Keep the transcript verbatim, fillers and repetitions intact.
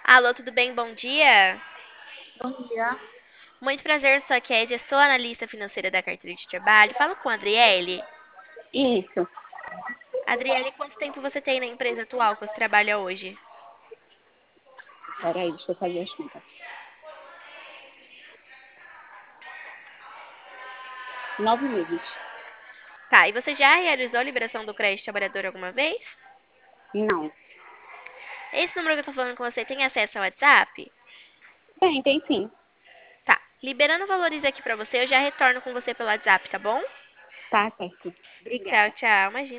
Alô, tudo bem? Bom dia. Bom dia. Muito prazer, sou a Kézia, sou analista financeira da carteira de trabalho. Falo com a Adriele. Isso. Adriele, quanto tempo você tem na empresa atual que você trabalha hoje? Peraí, deixa eu fazer as contas. Nove meses. Tá, e você já realizou a liberação do crédito trabalhador alguma vez? Não. Esse número que eu tô falando com você tem acesso ao WhatsApp? Tem, tem sim. Tá, liberando valores aqui pra você, eu já retorno com você pelo WhatsApp, tá bom? Tá certo. Tchau, Obrigada. tchau, imagina.